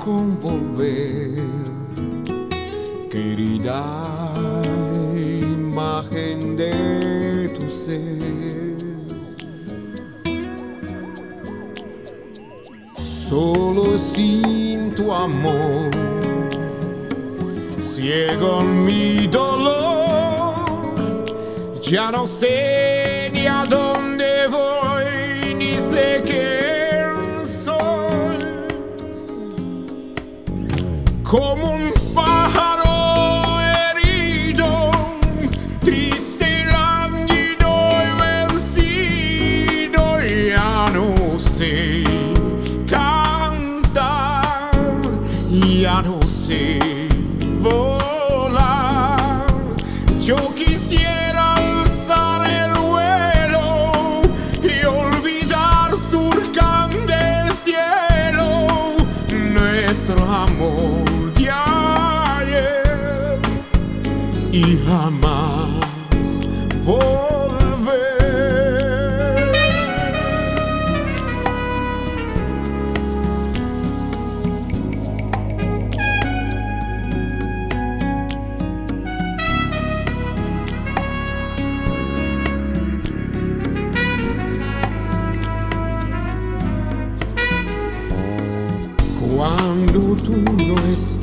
convolver, querida imagen de tu ser. Solo sin tu amor, ciego en mi dolor, ya no sé ni a dónde voy, ni sé quién soy. Como un pájaro herido, triste y lánguido y vencido, ya no sé cantar, ya no sé volar. Yo quisiera alzar el vuelo y olvidar surcando el cielo nuestro amor de ayer y jamás volver. Cuando tú no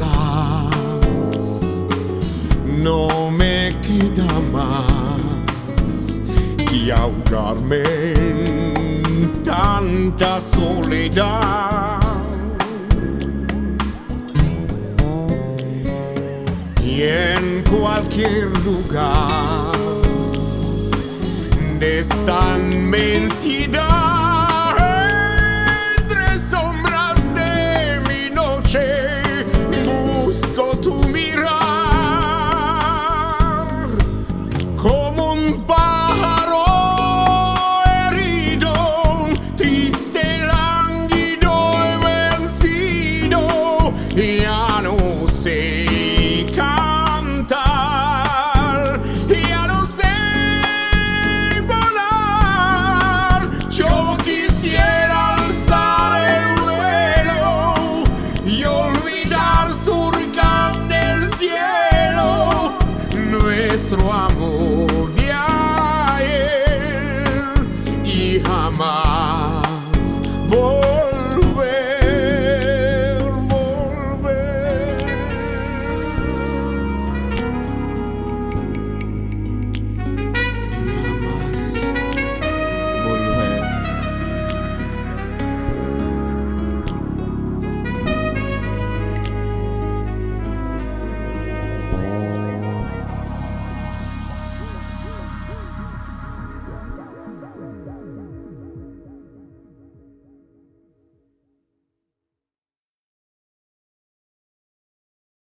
estás, no me queda más que ahogarme en tanta soledad. Y en cualquier lugar de esta inmensidad